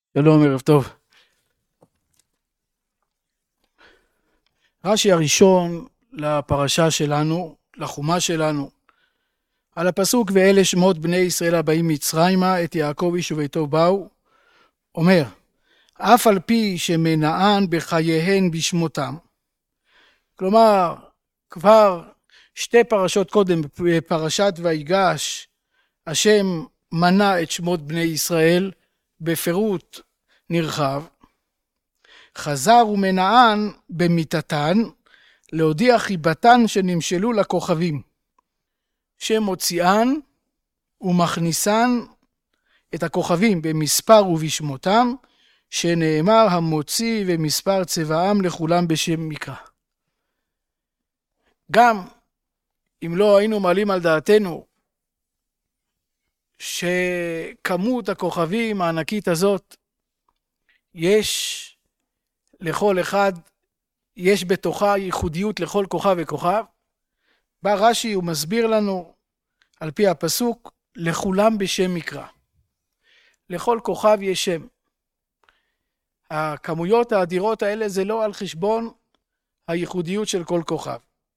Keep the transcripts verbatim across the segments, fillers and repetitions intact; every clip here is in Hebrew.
שלום, ערב טוב. רש"י הראשון לפרשה שלנו, לחומה שלנו, על הפסוק ואלה שמות בני ישראל הבאים מצרימה, את יעקב איש וביתו באו, אומר, אף על פי שמנען בחייהן בשמותם. כלומר, כבר שתי פרשות קודם, בפרשת ויגש, השם מנה את שמות בני ישראל בפירוט נרחב, חזר ומנען במיתתן להודיע חיבתן שנמשלו לכוכבים, שמוציאן ומכניסן את הכוכבים במספר ובשמותם, שנאמר המוציא ומספר צבעם לכולם בשם מקרא. גם אם לא היינו מעלים על דעתנו שכמות הכוכבים הענקית הזאת, יש לכל אחד, יש בתוכה ייחודיות לכל כוכב וכוכב, בא רש"י ומסביר לנו על פי הפסוק, לכולם בשם מקרא. לכל כוכב יש שם. הכמויות האדירות האלה זה לא על חשבון הייחודיות של כל כוכב.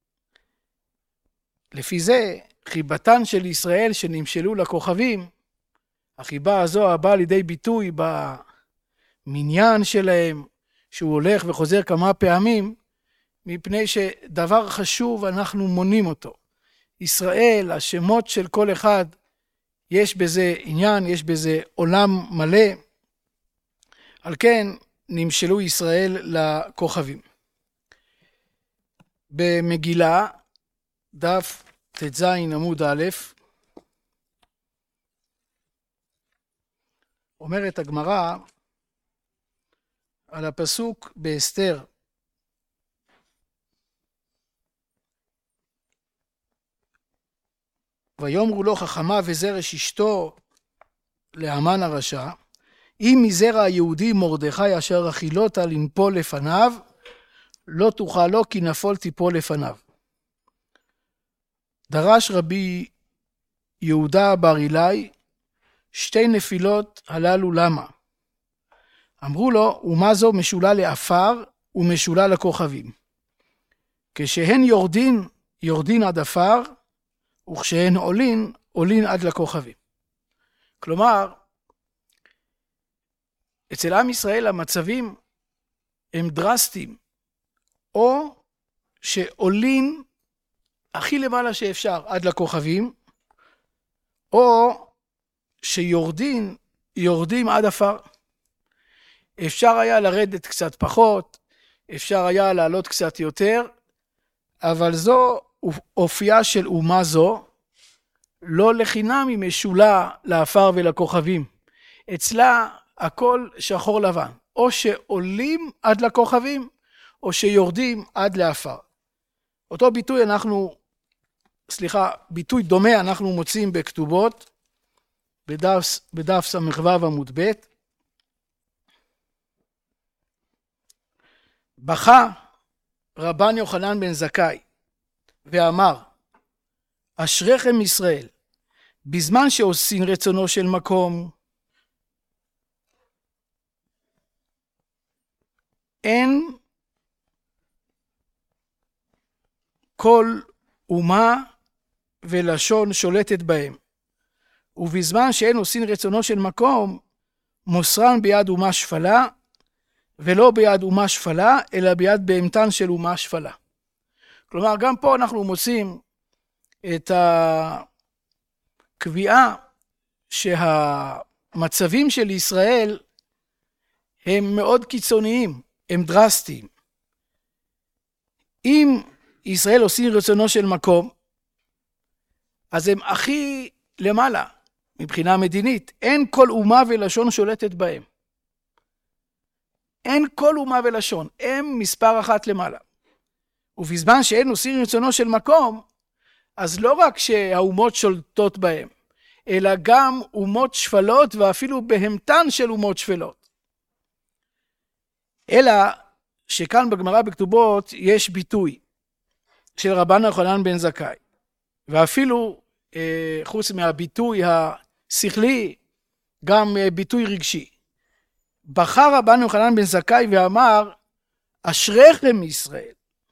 לפי זה, חיבתן של ישראל שנמשלו לכוכבים, החיבה הזו הבאה לידי ביטוי במניין שלהם, שהוא הולך וחוזר כמה פעמים, מפני שדבר חשוב אנחנו מונים אותו. ישראל, השמות של כל אחד, יש בזה עניין, יש בזה עולם מלא, על כן נמשלו ישראל לכוכבים. במגילה, דף ט"ז עמוד א', אומרת הגמרא על הפסוק באסתר, ויאמרו לו חכמה וזרש אשתו להמן הרשע, אם מזרע היהודי מרדכי אשר רכילותה לנפול לפניו, לא תוכל לו כי נפול תיפול לפניו. דרש רבי יהודה בר אילאי שתי נפילות הללו למה? אמרו לו, ומה זו משולה לעפר ומשולה לכוכבים. כשהן יורדין, יורדין עד עפר, וכשהן עולין, עולין עד לכוכבים. כלומר, אצל עם ישראל המצבים הם דרסטיים, או שעולין הכי למעלה שאפשר עד לכוכבים, או שיורדין, יורדים עד עפר. אפשר היה לרדת קצת פחות, אפשר היה לעלות קצת יותר, אבל זו אופייה של אומה זו, לא לחינם היא משולה לעפר ולכוכבים. אצלה הכל שחור לבן, או שעולים עד לכוכבים, או שיורדים עד לעפר. אותו ביטוי אנחנו, סליחה, ביטוי דומה אנחנו מוצאים בכתובות, בדף, בדף סמ"ו עמוד ב', בכה רבן יוחנן בן זכאי ואמר, אשריכם ישראל, בזמן שעושים רצונו של מקום, אין כל אומה ולשון שולטת בהם, ובזמן שאין עושים רצונו של מקום, מוסרן ביד אומה שפלה, ולא ביד אומה שפלה, אלא ביד בהמתן של אומה שפלה. כלומר, גם פה אנחנו מוצאים את הקביעה שהמצבים של ישראל הם מאוד קיצוניים, הם דרסטיים. אם ישראל עושים רצונו של מקום, אז הם הכי למעלה, מבחינה מדינית. אין כל אומה ולשון שולטת בהם. אין כל אומה ולשון, הם מספר אחת למעלה. ובזמן שאין עושים רצונו של מקום, אז לא רק שהאומות שולטות בהם, אלא גם אומות שפלות ואפילו בהמתן של אומות שפלות. אלא שכאן בגמרא בכתובות יש ביטוי של רבן יוחנן בן זכאי, ואפילו אה, חוץ מהביטוי השכלי, גם אה, ביטוי רגשי. בחר רבן יוחנן בן זכאי ואמר, אשריכם ישראל.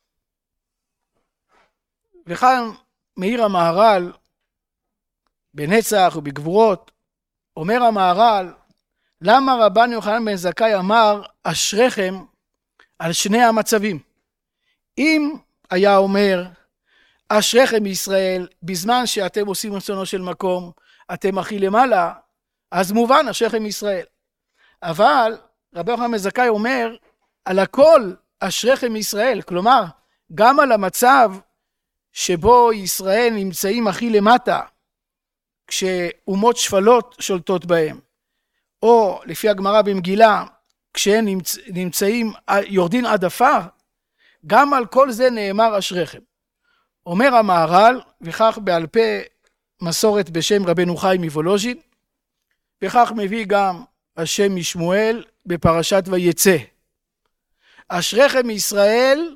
וכאן מאיר המהר"ל, בנצח ובגבורות, אומר המהר"ל, למה רבן יוחנן בן זכאי אמר אשריכם על שני המצבים? אם היה אומר אשריכם ישראל בזמן שאתם עושים רצונו של מקום, אתם הכי למעלה, אז מובן אשריכם ישראל. אבל רבן יוחנן בן זכאי אומר על הכל אשריכם ישראל, כלומר גם על המצב שבו ישראל נמצאים הכי למטה, כשאומות שפלות שולטות בהם, או לפי הגמרא במגילה, כשהם נמצ... נמצאים, יורדין עד עפר, גם על כל זה נאמר אשריכם. אומר המהר"ל, וכך בעל פה מסורת בשם רבנו חיים מוולוז'ין, וכך מביא גם השם משמואל בפרשת ויצא. אשריכם ישראל,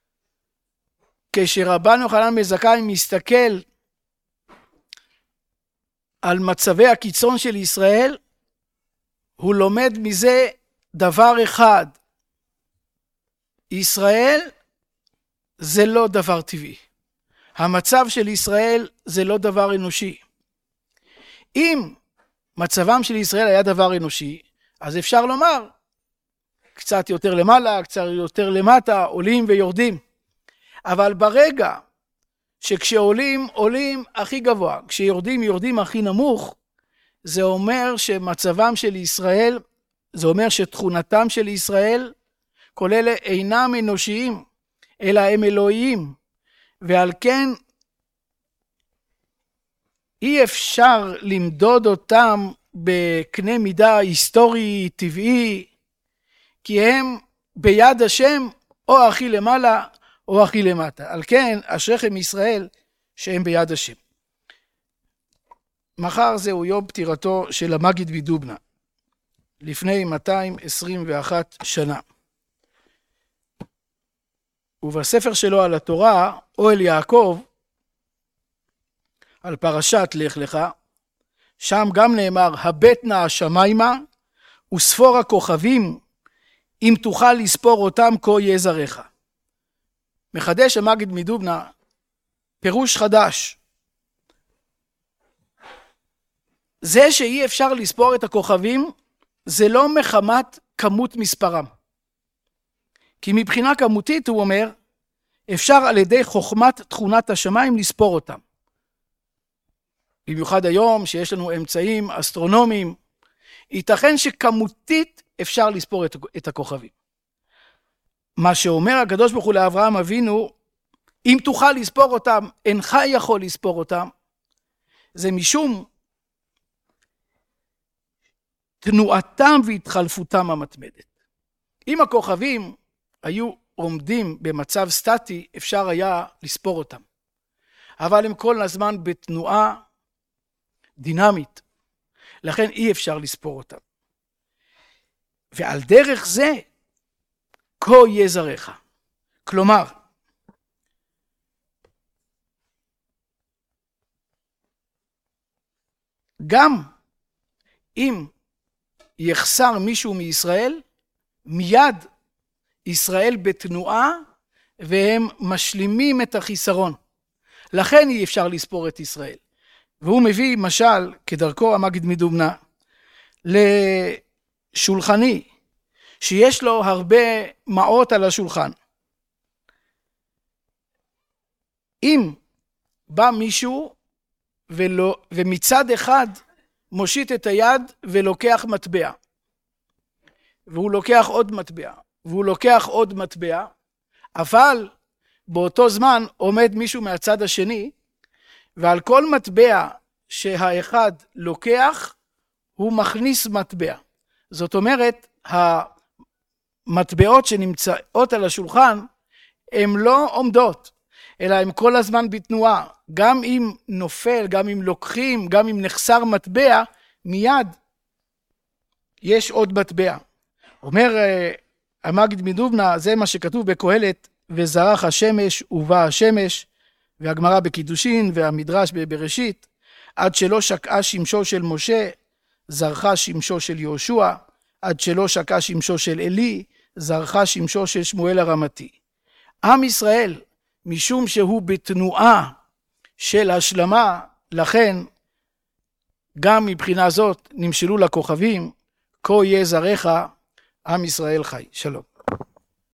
כשרבן יוחנן בן זכאי מסתכל על מצבי הקיצון של ישראל, הוא לומד מזה דבר אחד. ישראל זה לא דבר טבעי. המצב של ישראל זה לא דבר אנושי. אם מצבם של ישראל היה דבר אנושי, אז אפשר לומר, קצת יותר למעלה, קצת יותר למטה, עולים ויורדים. אבל ברגע שכשעולים, עולים הכי גבוה, כשיורדים, יורדים הכי נמוך, זה אומר שמצבם של ישראל, זה אומר שתכונתם של ישראל, כל אלה אינם אנושיים, אלא הם אלוהיים, ועל כן אי אפשר למדוד אותם בקנה מידה היסטורי, טבעי, כי הם ביד השם או הכי למעלה או הכי למטה. על כן אשריכם ישראל שהם ביד השם. מחר זהו יום פטירתו של המגיד מדובנא, לפני מאתיים עשרים ואחת שנה. ובספר שלו על התורה, אוהל יעקב, על פרשת לך לך, שם גם נאמר, הבט נא השמיימה, וספור הכוכבים, אם תוכל לספור אותם כה יהיה זרעך. מחדש המגיד מדובנא, פירוש חדש. זה שאי אפשר לספור את הכוכבים, זה לא מחמת כמות מספרם. כי מבחינה כמותית, הוא אומר, אפשר על ידי חוכמת תכונת השמיים לספור אותם. במיוחד היום שיש לנו אמצעים אסטרונומיים, ייתכן שכמותית אפשר לספור את הכוכבים. מה שאומר הקדוש ברוך הוא לאברהם אבינו, אם תוכל לספור אותם, אינך יכול לספור אותם, זה משום תנועתם והתחלפותם המתמדת. אם הכוכבים היו עומדים במצב סטטי, אפשר היה לספור אותם. אבל הם כל הזמן בתנועה דינמית, לכן אי אפשר לספור אותם. ועל דרך זה, כה יהיה זרעך. כלומר, גם אם יחסר מישהו מישראל, מיד ישראל בתנועה, והם משלימים את החיסרון. לכן אי אפשר לספור את ישראל. והוא מביא משל, כדרכו המגיד מדובנא, לשולחני, שיש לו הרבה מעות על השולחן. אם בא מישהו, ולא, ומצד אחד מושיט את היד ולוקח מטבע, והוא לוקח עוד מטבע, והוא לוקח עוד מטבע, אבל באותו זמן עומד מישהו מהצד השני, ועל כל מטבע שהאחד לוקח, הוא מכניס מטבע. זאת אומרת, המטבעות שנמצאות על השולחן, הן לא עומדות, אלא הן כל הזמן בתנועה. גם אם נופל, גם אם לוקחים, גם אם נחסר מטבע, מיד יש עוד מטבע. אומר המגיד מדובנא, זה מה שכתוב בקהלת, וזרח השמש ובא השמש, והגמרא בקידושין והמדרש בבראשית, עד שלא שקעה שמשו של משה, זרחה שמשו של יהושע, עד שלא שקע שמשו של עלי, זרחה שמשו של שמואל הרמתי. עם ישראל, משום שהוא בתנועה של השלמה, לכן גם מבחינה זאת נמשלו לכוכבים, כה יהיה זרעך, עם ישראל חי. שלום.